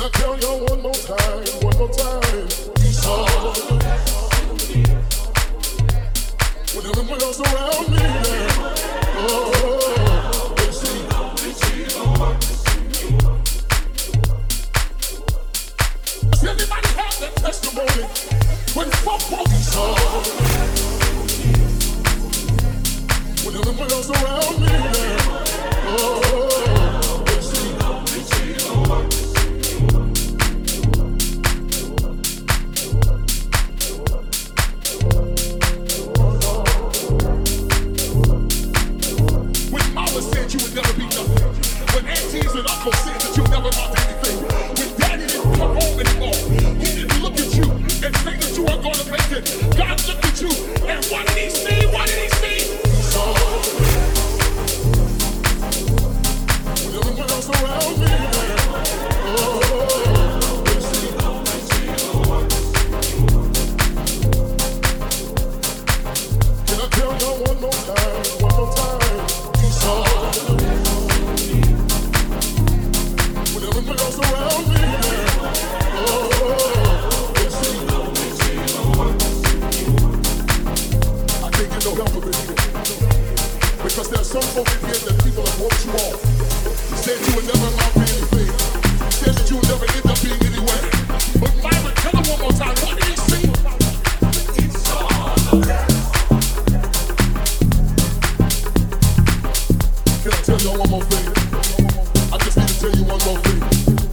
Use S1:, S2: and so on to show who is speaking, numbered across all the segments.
S1: Can I tell you one more time, one more time? Oh, when everyone else around me, oh, they see. Does anybody have that testimony? When folk walk in song, when everyone else around me, oh, they see. When mama said you would never be nothing, when aunties and uncles said that you'll never amount to anything, when daddy didn't come home anymore, he didn't look at you and say that you weren't going to make it. God looked at you, and what did he see? What did he see? When everyone else around me, oh, they see. Can I tell you one more time, one more time? When everyone else around me, oh, they see. I can't get no help with it because there's some folk in here that people have walked you off. Said you would never amount to anything. Said that you would never end up being anywhere. But Myron, tell him one more time. What did he see? It's all okay. Can I tell y'all one more thing? I just need to tell you one more thing.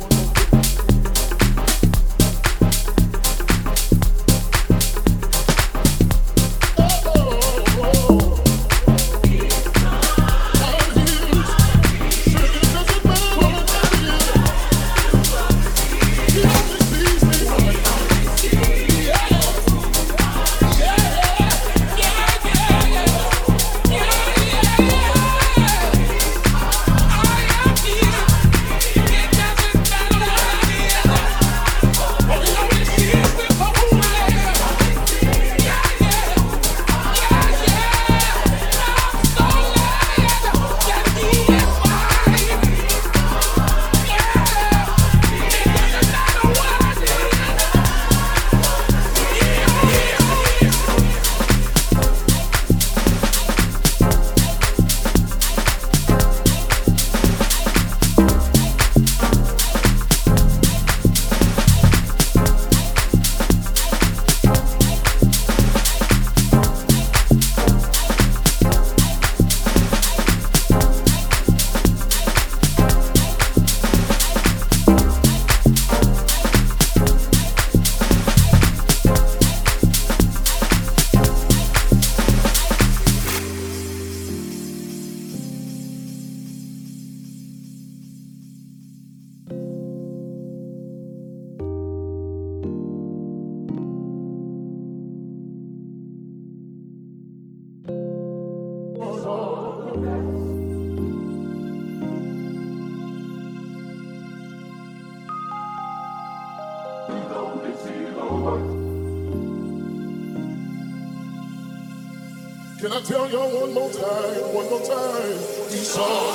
S1: Can I tell y'all one more time, one more time? He saw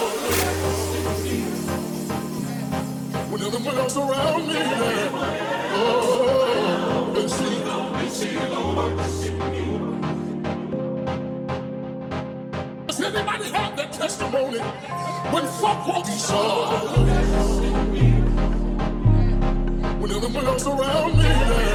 S1: when everyone else around me, oh, they see. Does anybody have that testimony? When folk walk, he saw when everyone else around me,